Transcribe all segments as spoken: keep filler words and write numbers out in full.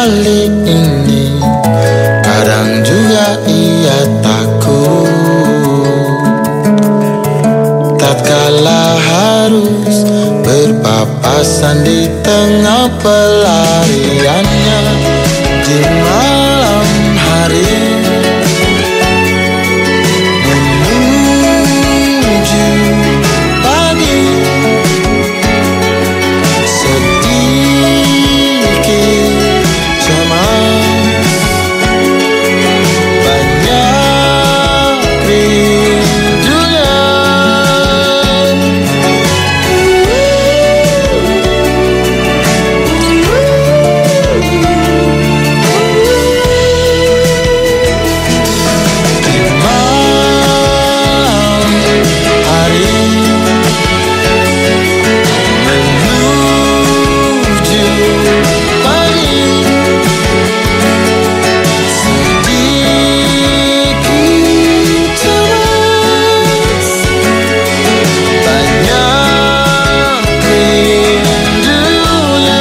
kali ini kadang juga ia takut, tatkala harus berpapasan di tengah pelariannya di malam hari menuju pagi. Sedikit cemas, banyak rindunya. Di malam hari menuju pagi, sedikit cemas, banyak rindunya.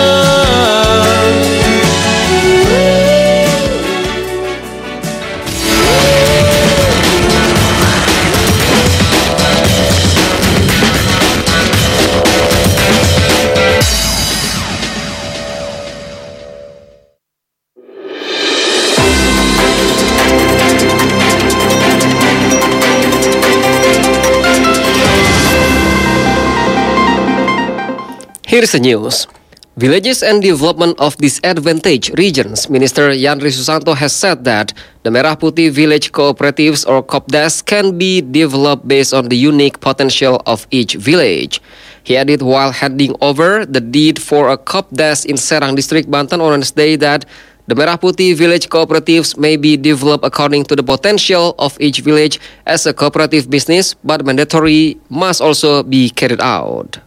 Here's the news. Villages and Development of Disadvantaged Regions Minister Yandri Susanto has said that the Merah Putih Village Cooperatives or Kopdas can be developed based on the unique potential of each village. He added while handing over the deed for a Kopdas in Serang District, Banten on Wednesday that the Merah Putih Village Cooperatives may be developed according to the potential of each village as a cooperative business, but mandatory must also be carried out.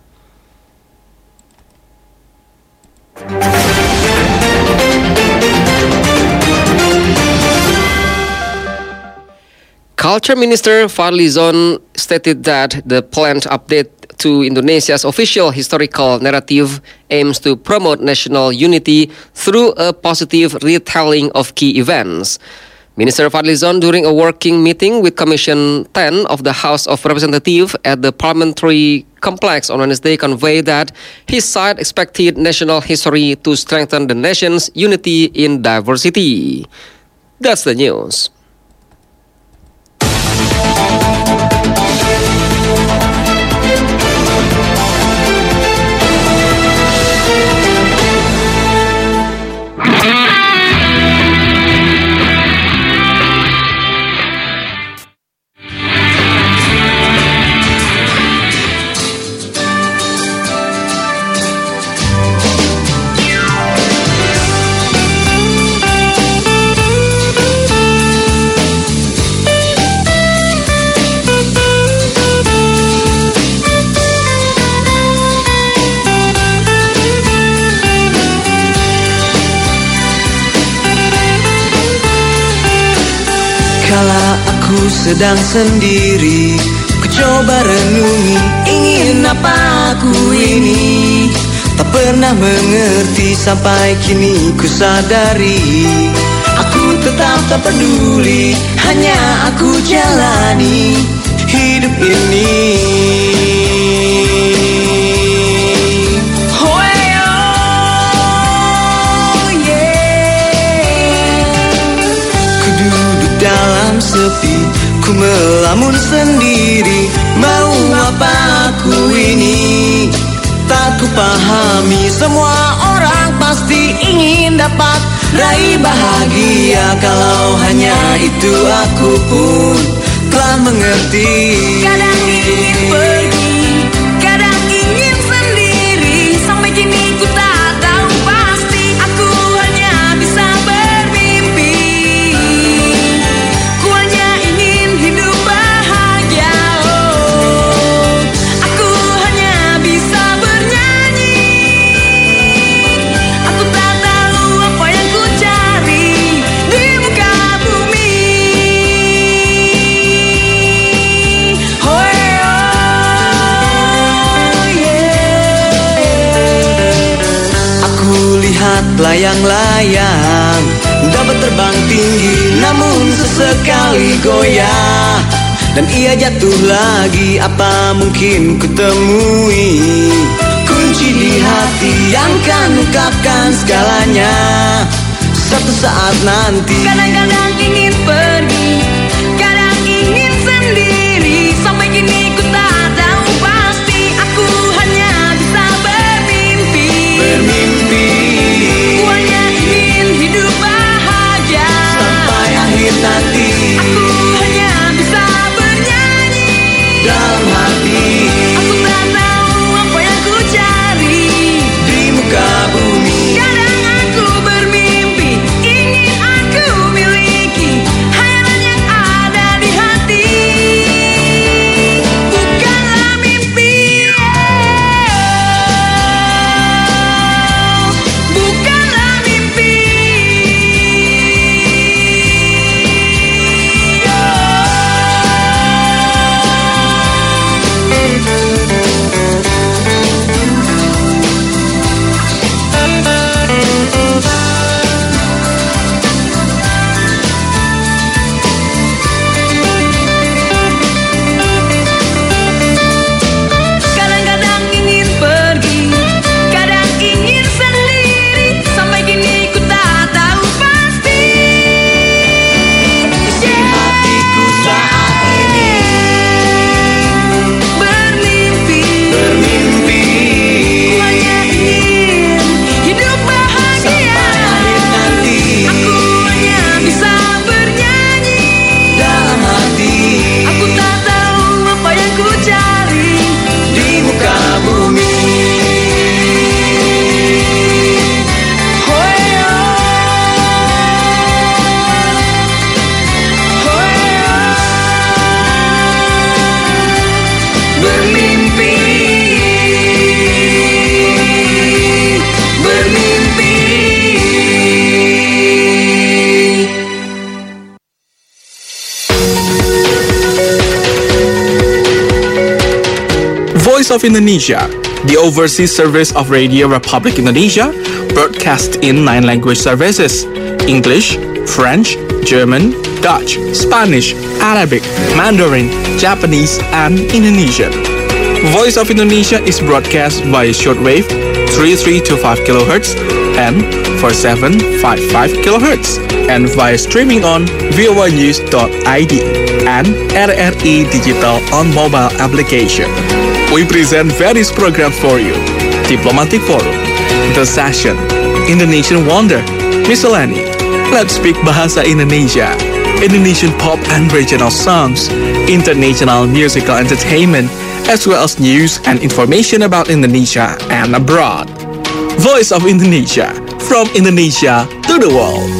Culture Minister Fadly Zon stated that the planned update to Indonesia's official historical narrative aims to promote national unity through a positive retelling of key events. Minister Fadly Zon, during a working meeting with Commission ten of the House of Representatives at the Parliamentary Complex on Wednesday, conveyed that his side expected national history to strengthen the nation's unity in diversity. That's the news. Kala aku sedang sendiri, ku coba renungi, ingin apa aku ini. Tak pernah mengerti sampai kini ku sadari, aku tetap tak peduli, hanya aku jalani hidup ini. Sepi, ku melamun sendiri, mau apa aku ini? Tak ku pahami, semua orang pasti ingin dapat raih bahagia. Kalau hanya itu aku pun telah mengerti. Kadang ingin pergi, kadang ingin sendiri, sampai kini ku tak tahu pasti. Aku hanya bisa bermimpi. Layang-layang dapat terbang tinggi, namun sesekali goyah dan ia jatuh lagi. Apa mungkin ku temui kunci di hati yang kan ungkapkan segalanya satu saat nanti. Kadang-kadang ingin pergi, kadang ingin sendiri. Sampai kini ku tak tahu pasti, aku hanya bisa bermimpi. Bermimpi, Ku hanya ingin hidup bahagia sampai akhir nanti. Aku hanya bisa bernyanyi Dalam hati, Aku tak tahu apa yang ku cari di muka bumi. Kadang aku bermimpi, ingin aku miliki hayalan yang ada di hati. Bukanlah mimpi, bukanlah mimpi. Kadang-kadang ingin pergi, kadang ingin sendiri. Sampai kini ku tak tahu pasti. Isi hatiku saat ini Bermimpi, bermimpi ku hanya ingin hidup bahagia. sampai akhir nanti. Aku hanya bisa bernyanyi. Dalam hati, Aku tak tahu apa yang ku cari di muka bumi. Hoyo, hoyo. Bermimpi, bermimpi. Voice of Indonesia, the overseas service of Radio Republic Indonesia, broadcast in nine language services: English, French, German, Dutch, Spanish, Arabic, Mandarin, Japanese, and Indonesian. Voice of Indonesia is broadcast via shortwave thirty-three point two five kilohertz and forty-seven point five five kilohertz, and via streaming on voa news dot i d and R R I Digital on mobile application. We present various programs for you: Diplomatic Forum, The Session, Indonesian Wonder, Miscellany, Let's Speak Bahasa Indonesia, Indonesian pop and regional songs, international musical entertainment, as well as news and information about Indonesia and abroad. Voice of Indonesia, from Indonesia to the world.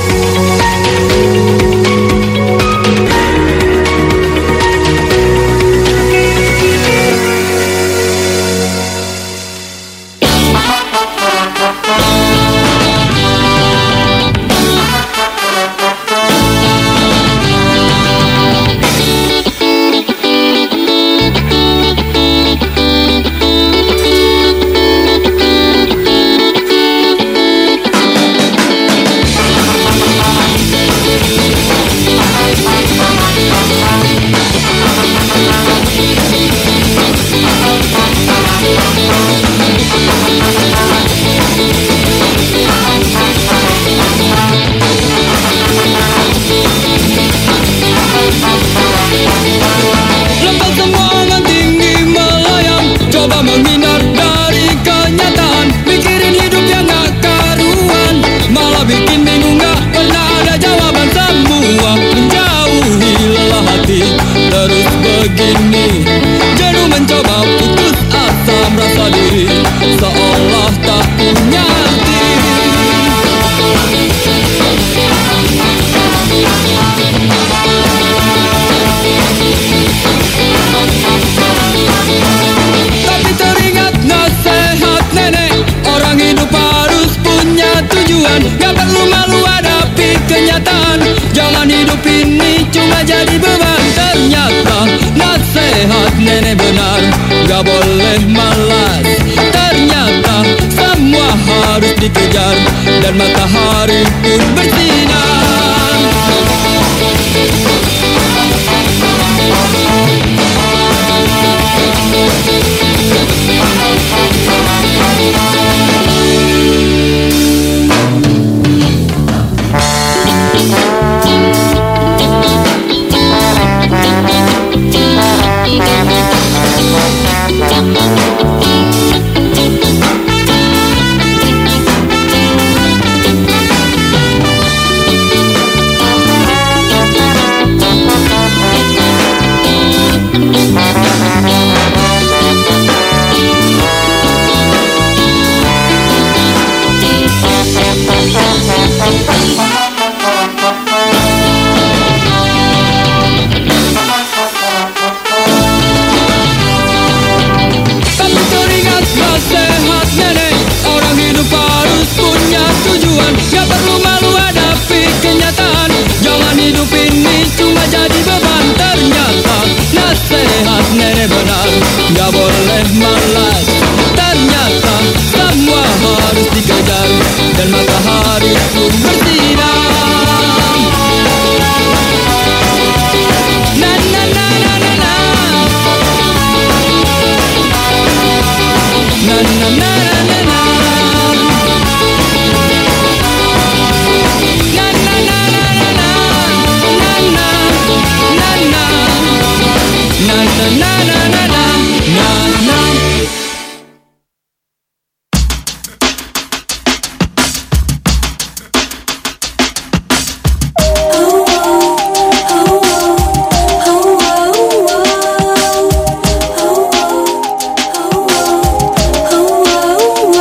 nenek benar, gak boleh malas. Ternyata semua harus dikejar dan matahari pun bersinar. Gak boleh malas, ternyata semua harus dikejar dan matahari pun bersinar. Na na na na na na. Na na na na na na. Na na na na na na. Na na na na. Na na na na na na. Oh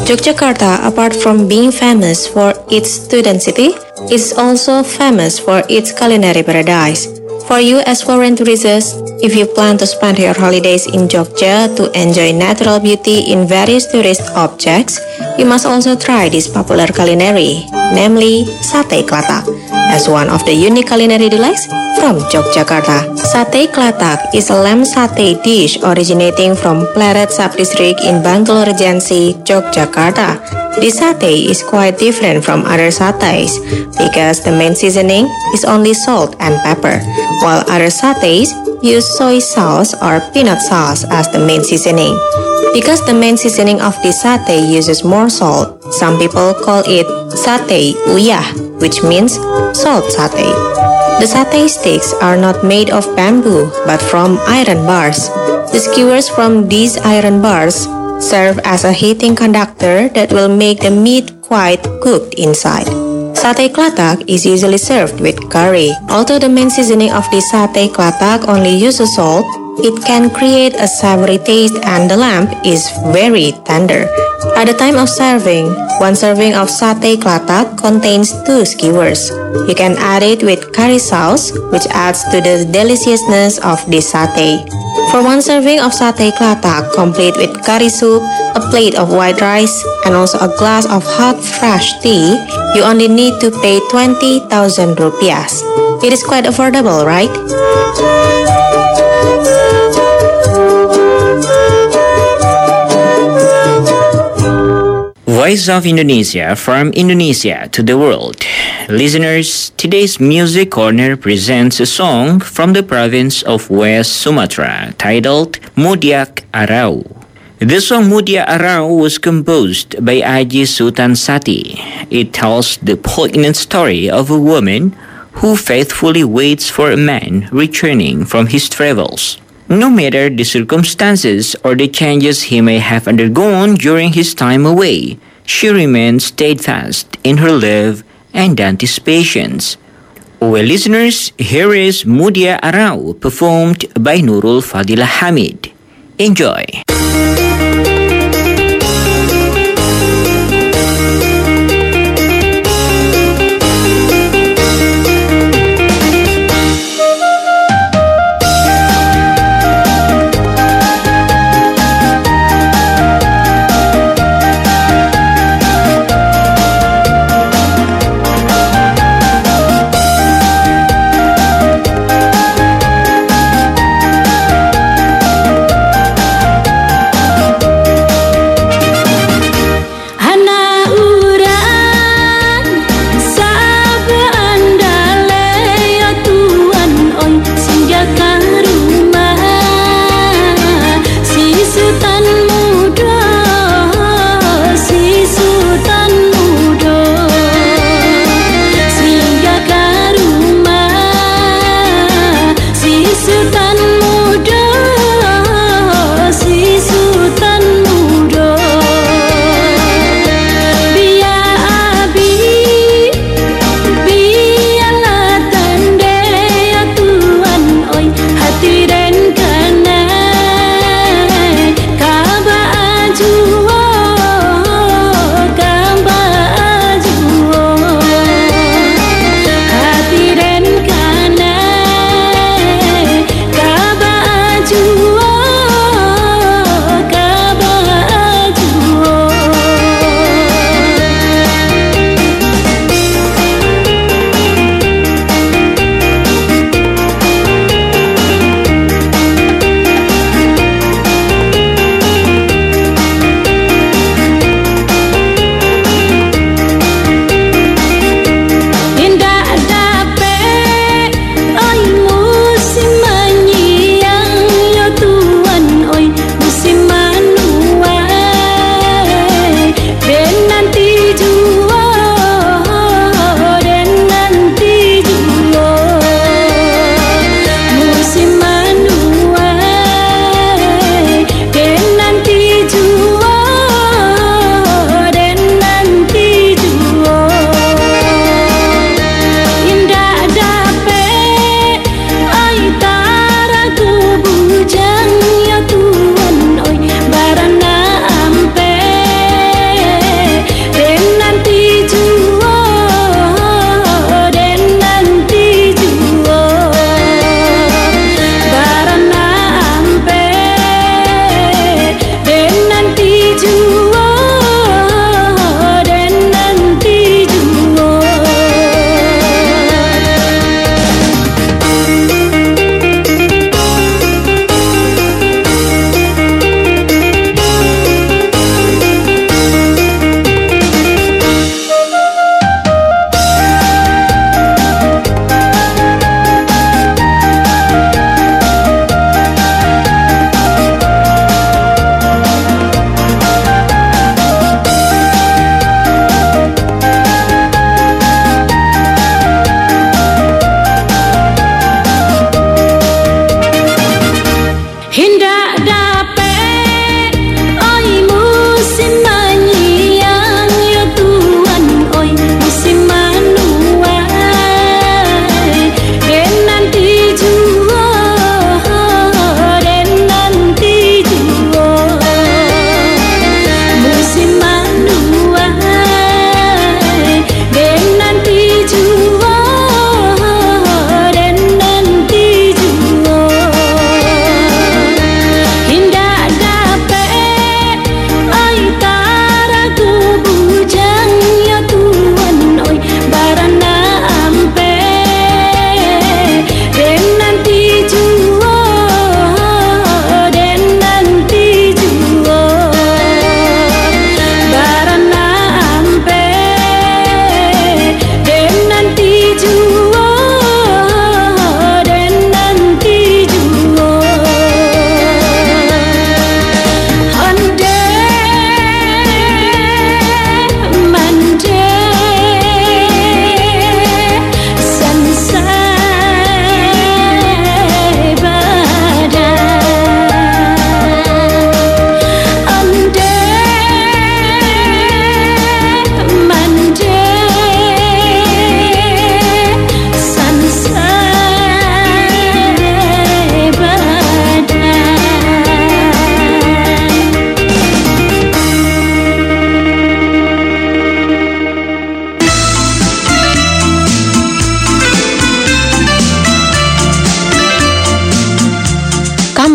Yogyakarta, apart from being famous for its student city, is also famous for its culinary paradise. For you as foreign tourists, if you plan to spend your holidays in Jogja to enjoy natural beauty in various tourist objects, you must also try this popular culinary, namely Sate Klatak, as one of the unique culinary delights from Yogyakarta. Sate Klatak is a lamb satay dish originating from Pleret sub-district in Bantul Regency, Yogyakarta. This satay is quite different from other satays because the main seasoning is only salt and pepper, while other satays use soy sauce or peanut sauce as the main seasoning. Because the main seasoning of this satay uses more salt, some people call it satay uyah, which means salt satay. The satay sticks are not made of bamboo but from iron bars. The skewers from these iron bars serve as a heating conductor that will make the meat quite cooked inside. Sate Klatak is usually served with curry. Although the main seasoning of this Sate Klatak only uses salt, it can create a savory taste and the lamb is very tender. At the time of serving, one serving of Sate Klatak contains two skewers. You can add it with curry sauce, which adds to the deliciousness of this satay. For one serving of Sate Klatak, complete with curry soup, a plate of white rice, and also a glass of hot fresh tea, you only need to pay twenty thousand rupiahs. It is quite affordable, right? Voice of Indonesia from Indonesia to the world. Listeners, today's Music Corner presents a song from the province of West Sumatra titled Mudiak Arau. The song Mudia Arau was composed by Aji Sultan Sati. It tells the poignant story of a woman who faithfully waits for a man returning from his travels. No matter the circumstances or the changes he may have undergone during his time away, she remains steadfast in her love and anticipations. Well, listeners, here is Mudia Arau performed by Nurul Fadilah Hamid. Enjoy!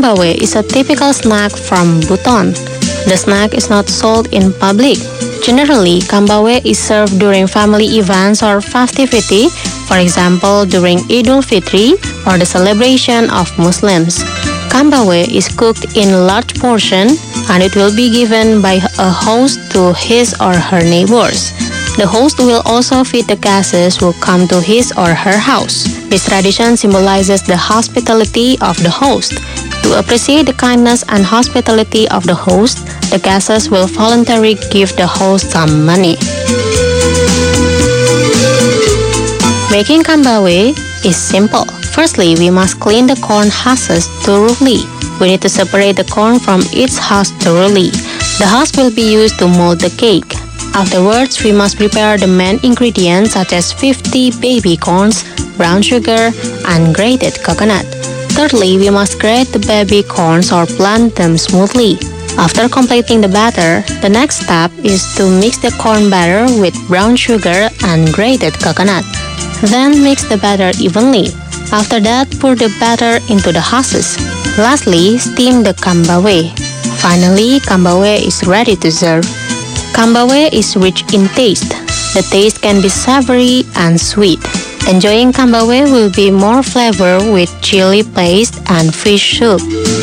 Kambawe is a typical snack from Buton. The snack is not sold in public. Generally, Kambawe is served during family events or festivity, for example, during Idul Fitri or the celebration of Muslims. Kambawe is cooked in large portion and it will be given by a host to his or her neighbors. The host will also feed the guests who come to his or her house. This tradition symbolizes the hospitality of the host. To appreciate the kindness and hospitality of the host, the guests will voluntarily give the host some money. Making Kambawe is simple. Firstly, we must clean the corn husks thoroughly. We need to separate the corn from its husk thoroughly. The husk will be used to mold the cake. Afterwards, we must prepare the main ingredients such as fifty baby corns, brown sugar, and grated coconut. Thirdly, we must grate the baby corns or blend them smoothly. After completing the batter, the next step is to mix the corn batter with brown sugar and grated coconut. Then mix the batter evenly. After that, pour the batter into the husks. Lastly, steam the Kambawe. Finally, Kambawe is ready to serve. Kambawe is rich in taste. The taste can be savory and sweet. Enjoying Kambawe will be more flavor with chili paste and fish soup.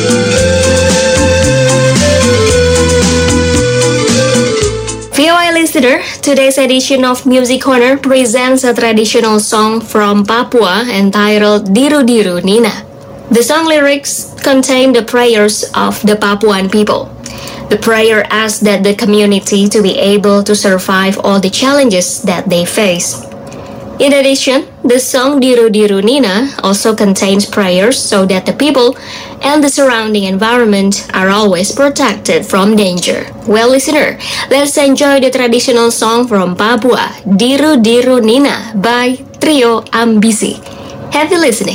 V O A listener, today's edition of Music Corner presents a traditional song from Papua entitled Diru Diru Nina. The song lyrics contain the prayers of the Papuan people. The prayer asks that the community to be able to survive all the challenges that they face. In addition, the song Diru Diru Nina also contains prayers so that the people and the surrounding environment are always protected from danger. Well, listener, let's enjoy the traditional song from Papua, Diru Diru Nina by Trio Ambisi. Happy listening.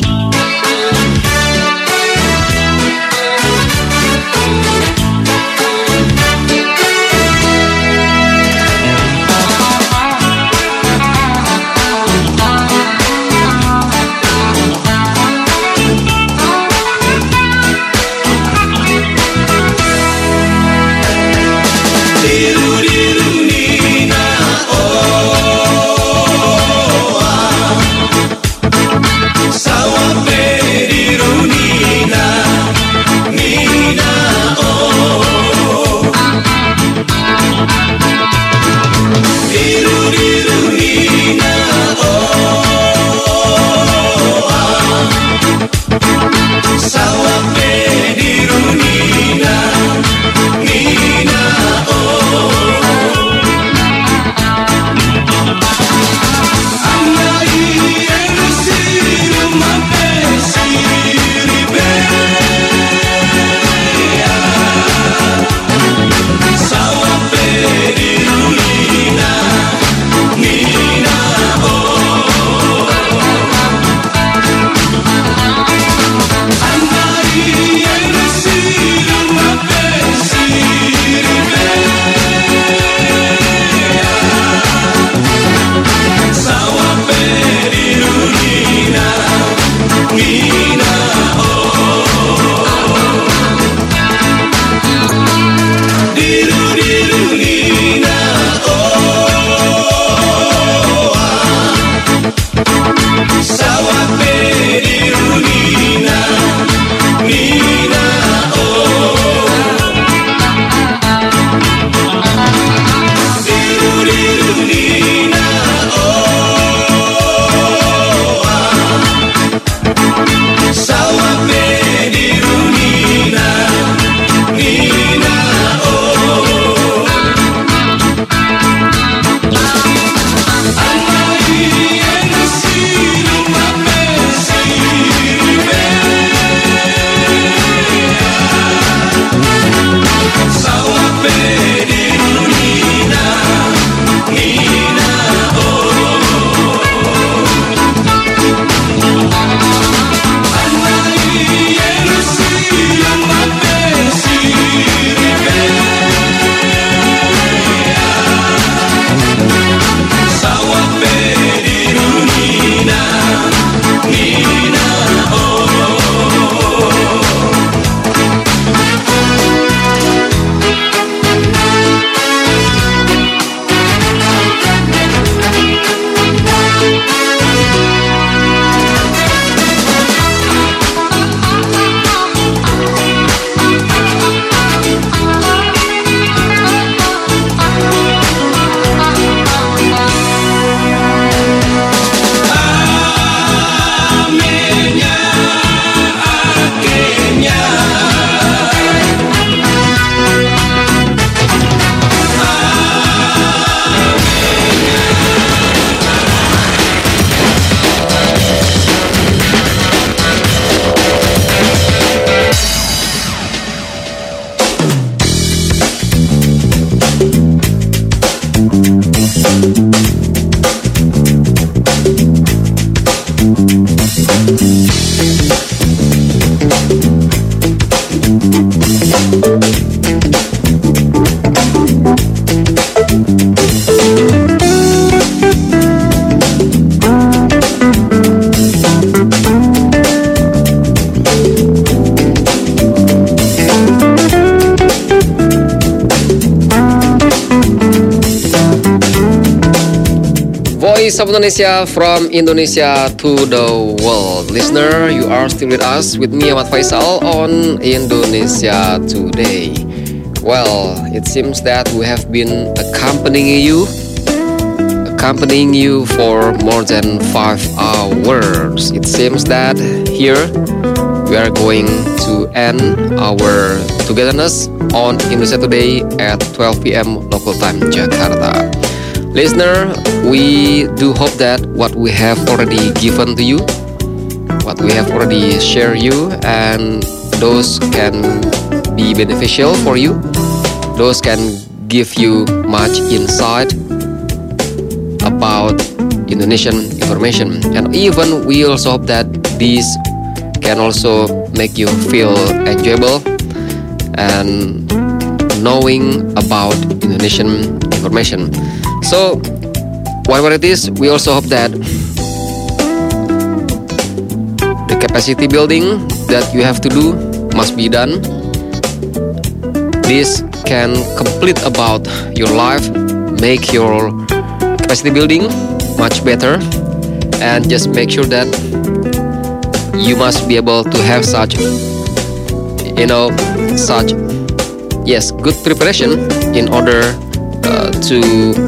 Sawah Voice of Indonesia from Indonesia to the world. Listener, you are still with us, with me Ahmad Faisal on Indonesia Today. Well, it seems that we have been accompanying you accompanying you for more than five hours. It seems that here we are going to end our togetherness on Indonesia Today at twelve p.m. local time Jakarta. Listener, we do hope that what we have already given to you, what we have already shared you, and those can be beneficial for you. Those can give you much insight about Indonesian information. And even we also hope that these can also make you feel enjoyable and knowing about Indonesian information. So, whatever it is, we also hope that the capacity building that you have to do must be done. This can complete about your life, make your capacity building much better, and just make sure that you must be able to have such, you know, such, yes, good preparation in order uh, to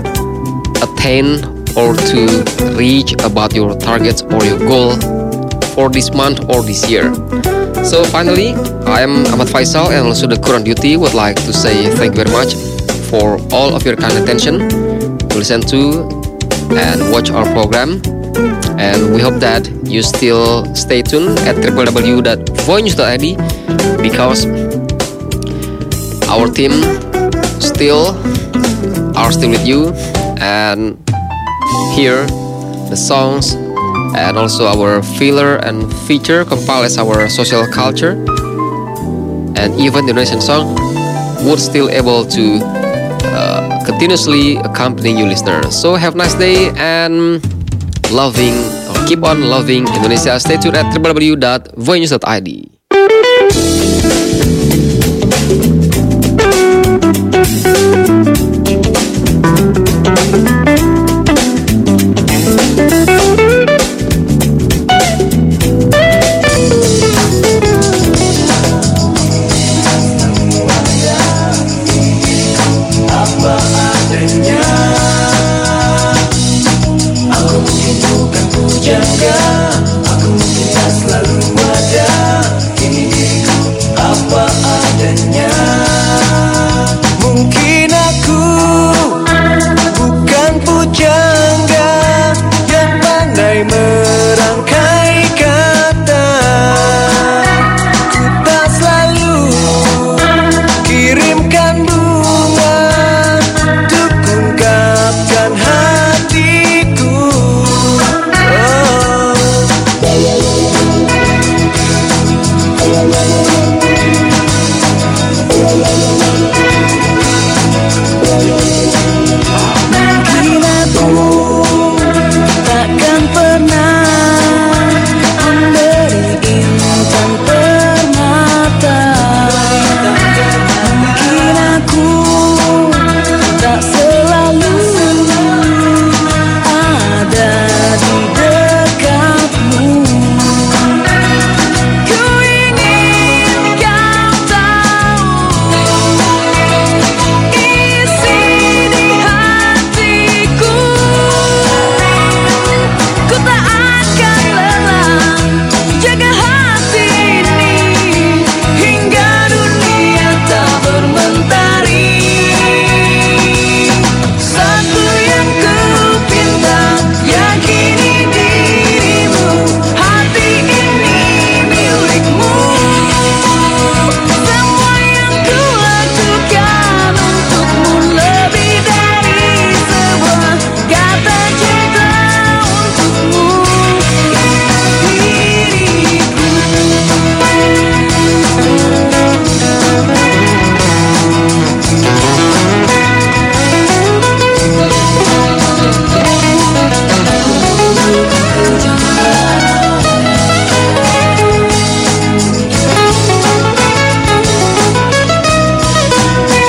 attain or to reach about your targets or your goal for this month or this year. So finally, I am Ahmad Faisal and also the current duty would like to say thank you very much for all of your kind attention to listen to and watch our program. And we hope that you still stay tuned at w w w dot voice dot i d because our team still are still with you, and here the songs and also our filler and feature compiled as our social culture, and even the Indonesian song would still able to uh, continuously accompany you listeners. So have a nice day and loving or keep on loving Indonesia. Stay tuned at w w w dot voice dot i d.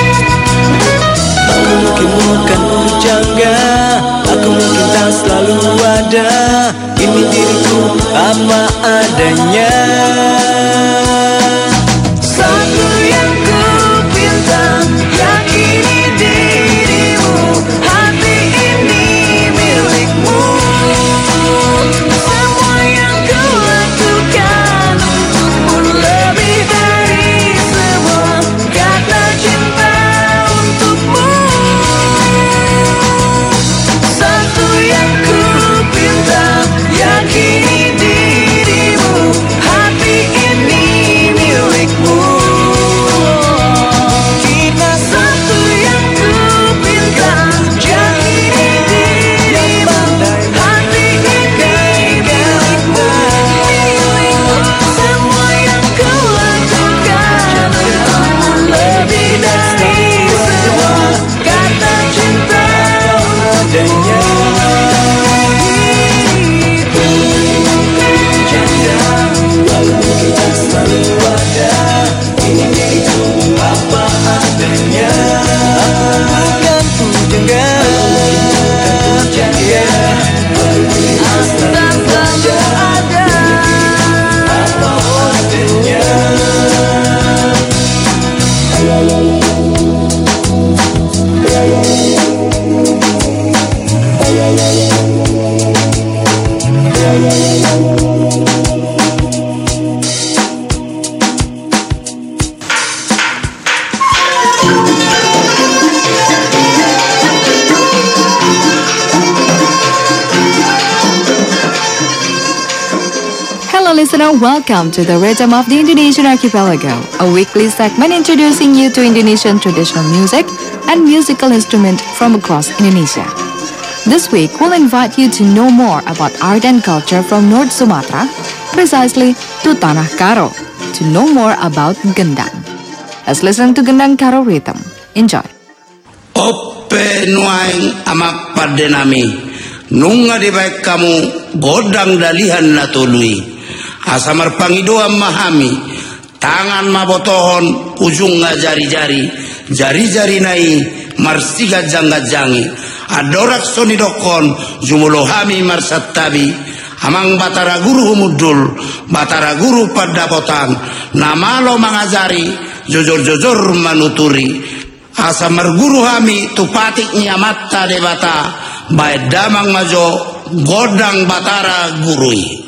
Aku mungkin tak selalu wadah. Ini diriku apa adanya. Satu yang ku pinta, yakini dirimu. Hati ini milikmu. Semua yang ku lakukan untukmu lebih dari semua kata cinta untukmu. Satu yang ku pinta, yakini dirimu. Hati ini milikmu. Kita satu yang ku pinta, yakini dirimu. Hati ini milikmu. Semua yang ku lakukan untukmu lebih dari semua kata cinta adanya. Hello listener, welcome to the Rhythm of the Indonesian Archipelago, a weekly segment introducing you to Indonesian traditional music and musical instruments from across Indonesia. This week, we'll invite you to know more about art and culture from North Sumatra, precisely to Tanah Karo, to know more about gendang. Let's listen to Gendang Karo rhythm. Enjoy. Ope nuaing amak padenami, nunga di baik kamu godang dalihan natului. Asamar pangidoa mahami, tangan mabotohon ujung jari-jari, jari-jari nai marsiga jangga-jangi, adorak sonidokon jumulohami marsatabi, amang batara guru humudul, batara guru padapotang, namalo mangajari, jojor-jojor manuturi, asamar guru hami tupatik nyamata debata, bae damang majo godang batara gurui.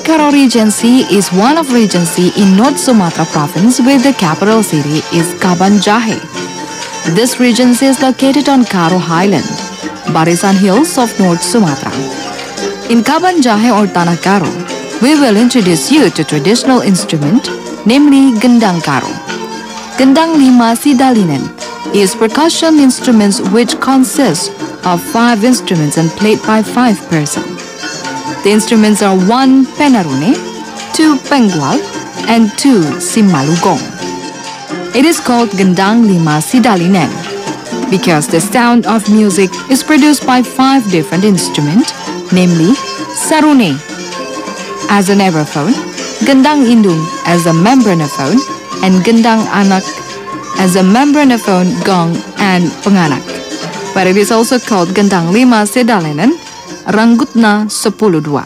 Karo Regency is one of regency in North Sumatra province with the capital city is Kaban Jahe. This regency is located on Karo Highland, Barisan Hills of North Sumatra. In Kaban Jahe or Tanah Karo, we will introduce you to traditional instrument, namely Gendang Karo. Gendang Lima Sidalinen is percussion instruments which consist of five instruments and played by five persons. The instruments are one penarune, two pengwal, and two simalugong. It is called Gendang Lima Sidalinen because the sound of music is produced by five different instruments, namely sarune as an aerophone, Gendang Indung as a membranophone, and Gendang Anak as a membranophone, gong, and penganak. But it is also called Gendang Lima Sidalinen, Ranggutna sepuluh dua.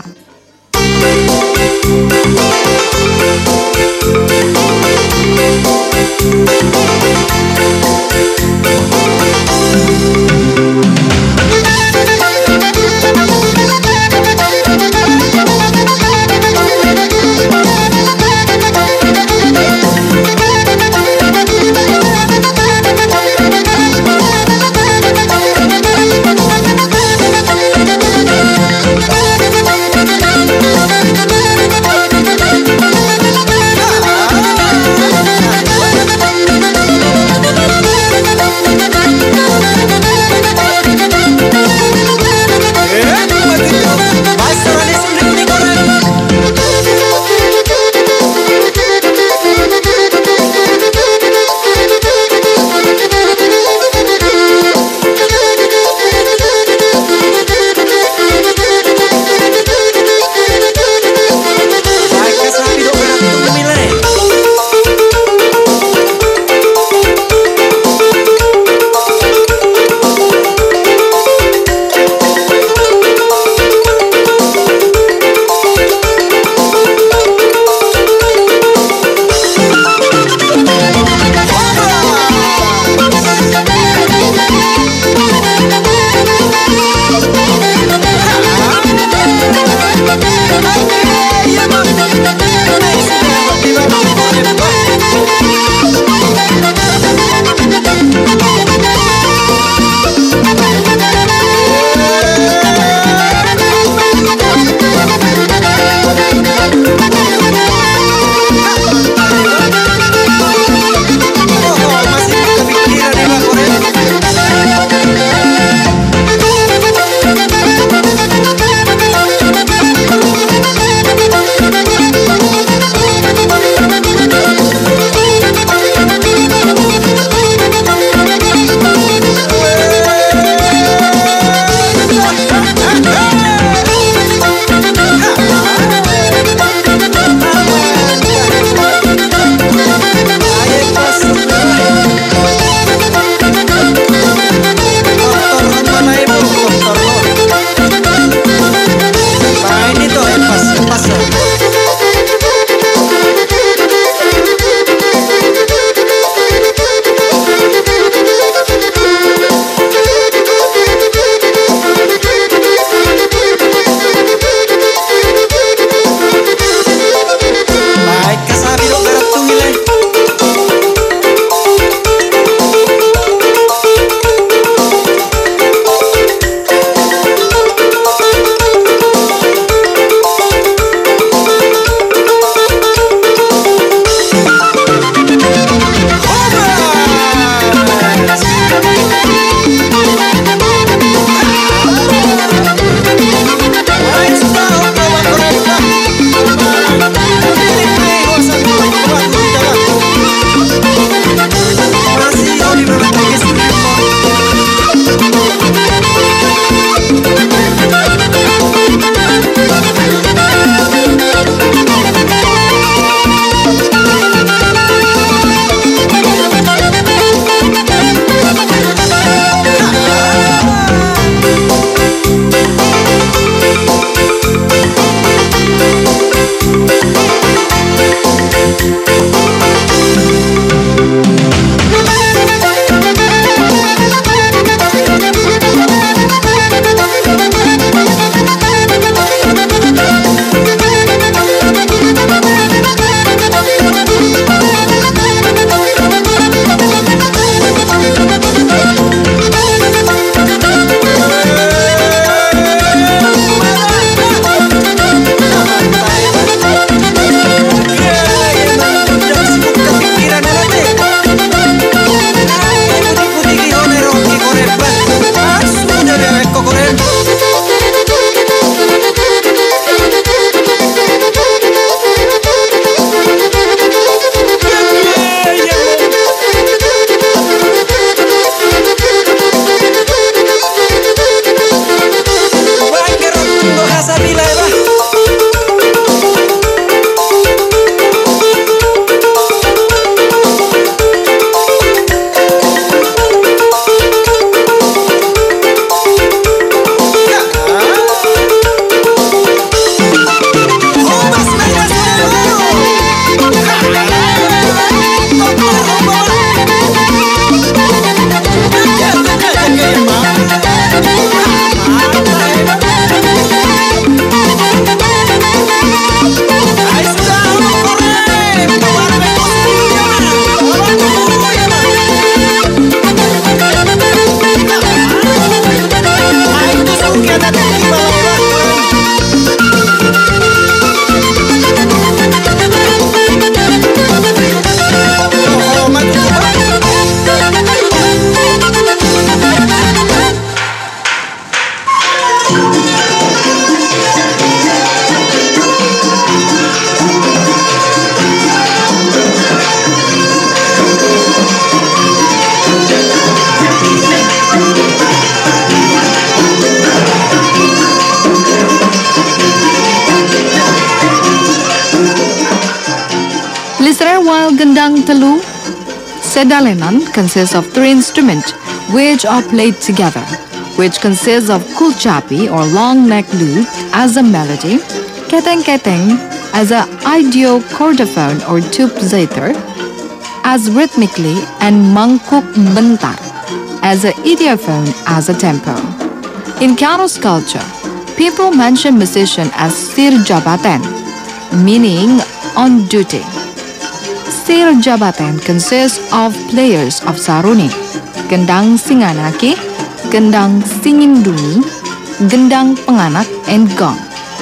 gendang telu. Sedalenan consists of three instruments which are played together, which consists of kulcapi or long neck lute as a melody, keteng-keteng as a idiocordophone or tube zither as rhythmically, and mangkuk bentar as a idiophone as a tempo. In Karo's culture, people mention musician as sir jabatan, meaning on duty. Sir jabatan consists of players of saruni, gendang singanaki, gendang singinduni, gendang penganak, and gong.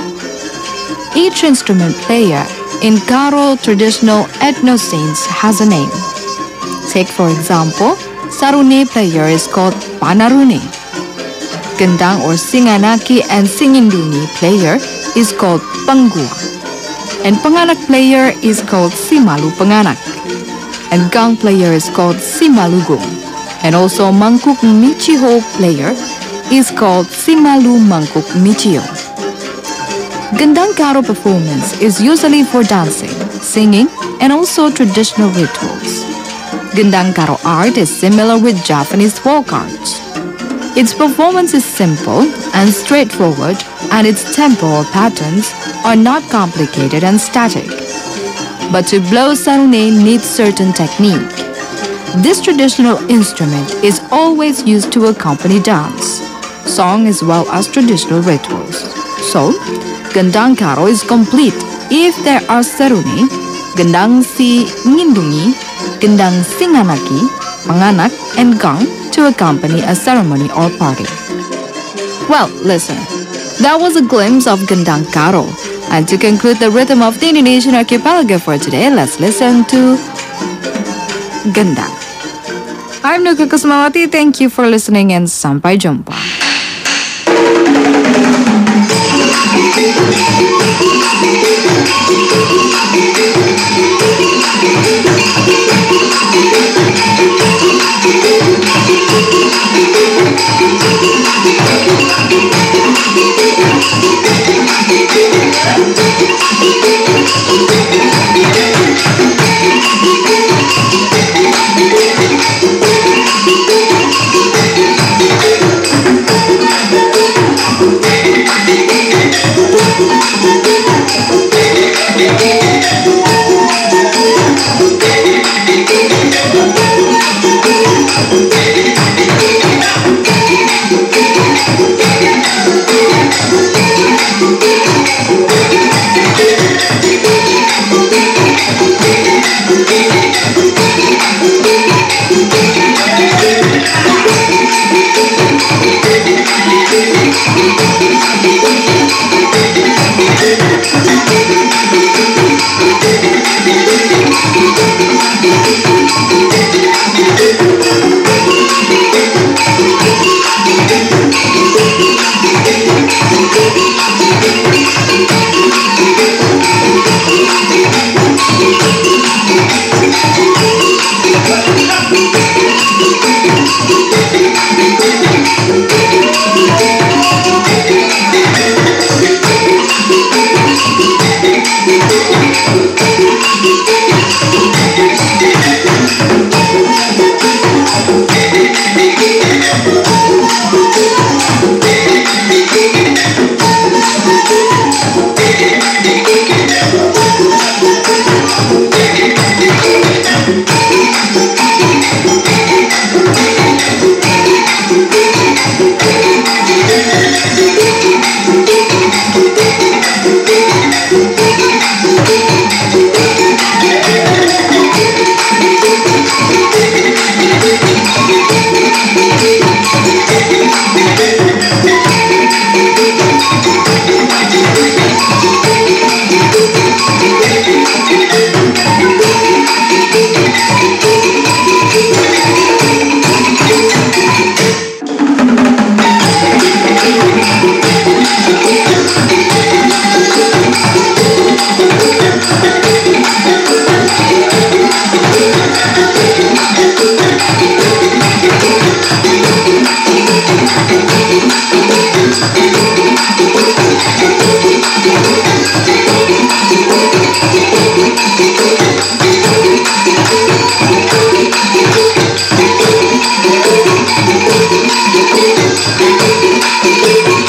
Each instrument player in Karo traditional ethno scenes has a name. Take for example, saruni player is called panaruni. Gendang or singanaki and singinduni player is called panggua. And penganak player is called simalu penganak. And gong player is called simalugong. And also mangkuk michiho player is called simalu mangkuk michio. Gendang Karo performance is usually for dancing, singing, and also traditional rituals. Gendang Karo art is similar with Japanese folk arts. Its performance is simple and straightforward, and its tempo or patterns are not complicated and static. But to blow sarune needs certain technique. This traditional instrument is always used to accompany dance, song as well as traditional rituals. So, Gendang Karo is complete if there are saruni, gendang si ngindungi, gendang singanaki, panganak, and gong to accompany a ceremony or party. Well, listen, that was a glimpse of Gendang Karo. And to conclude the rhythm of the Indonesian archipelago for today, let's listen to Gendang. I'm Nuka Kusmawati. Thank you for listening and sampai jumpa. Thank you.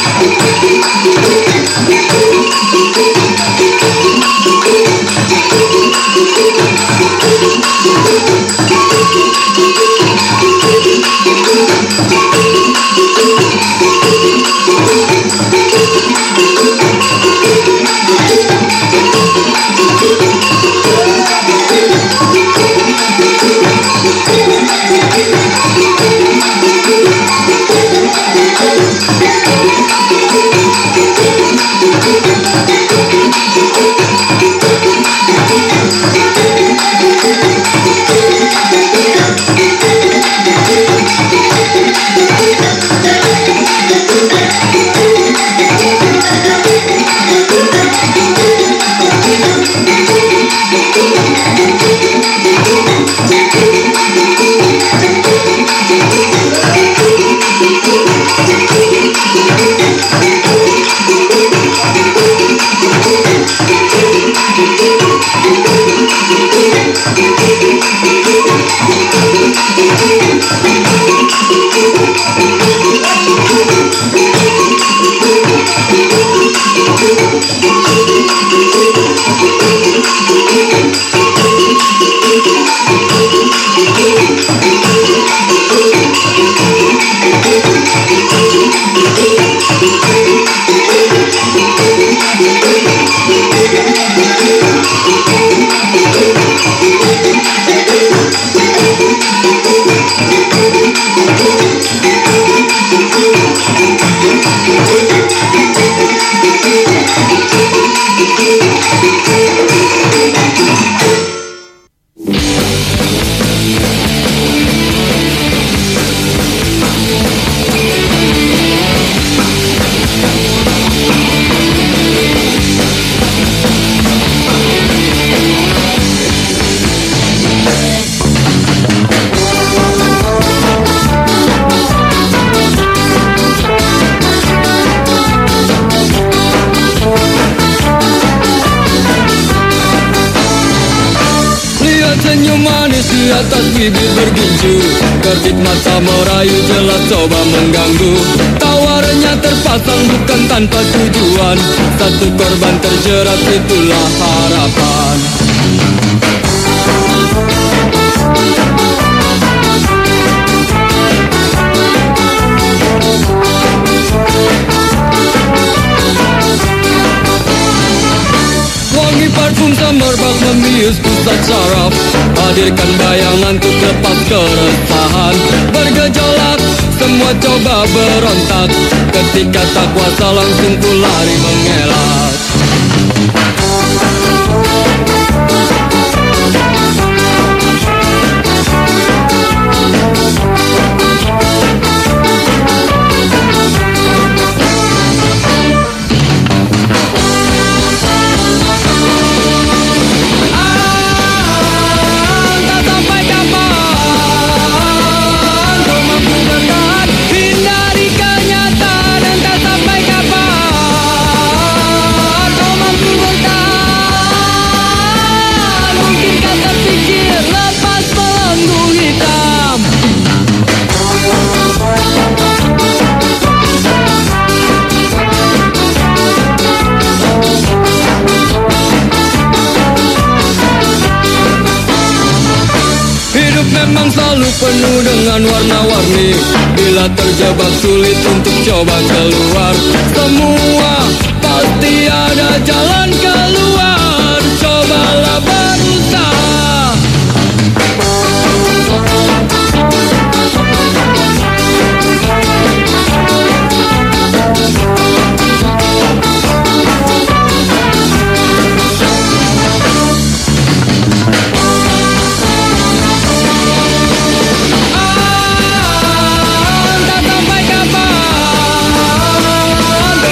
Senyum manis di atas bibir bergincu, kerdik mata merayu jelas coba mengganggu. Tawarannya terpasang bukan tanpa tujuan, satu korban terjerat itulah harapan. Wangi parfum semerbak membius pusat saraf, hadirkan bayangan untuk lepas keresahan. Bergejolak, semua coba berontak, ketika tak kuasa langsung ku lari mengelak. Memang selalu penuh dengan warna-warni, bila terjebak sulit untuk coba keluar. Semua pasti ada jalan.